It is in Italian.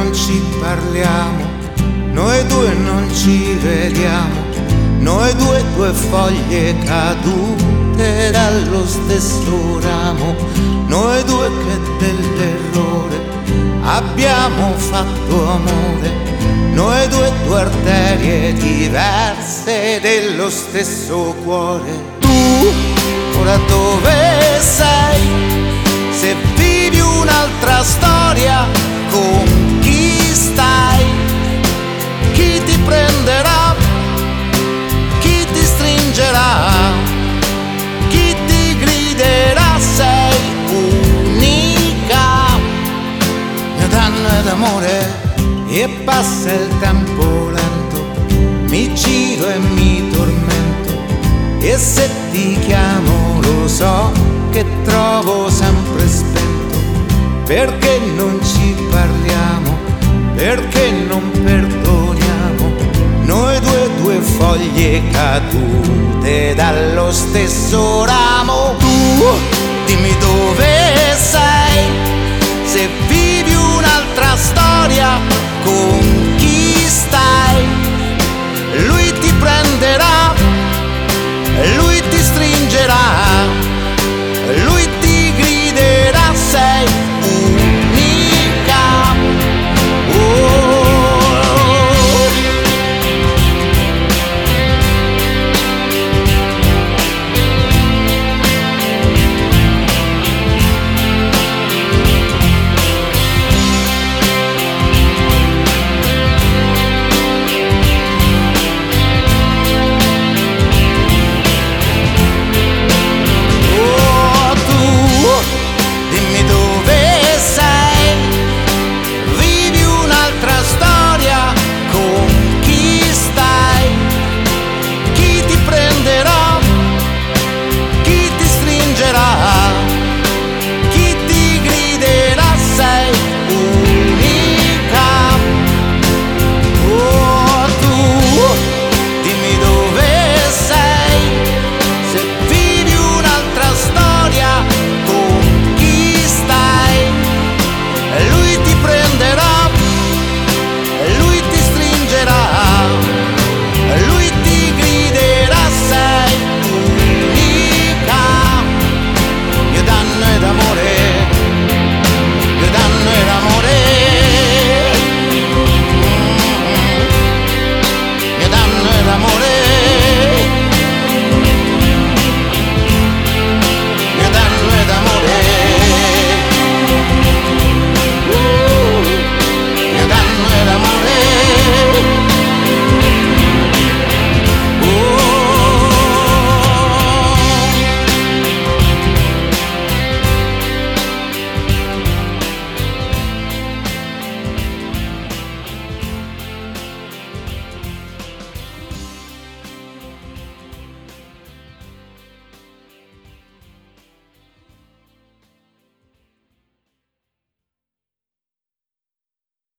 non ci parliamo, noi due non ci vediamo, noi due foglie cadute dallo stesso ramo, noi due che dell'errore abbiamo fatto amore, noi due arterie diverse dello stesso cuore. Tu ora dove sei? Se vivi un'altra storia, con chi stai? Chi ti prenderà? Chi ti stringerà? Chi ti griderà? Sei unica, mio danno ed amore. E passa il tempo lento, mi giro e mi tormento, e se ti chiamo lo so che trovo sempre spento, perché non ci parliamo, perché non perdoniamo, noi due foglie cadute dallo stesso ramo. Tu dimmi dove sei, se vivi un'altra storia, con chi stai? Lui ti prenderà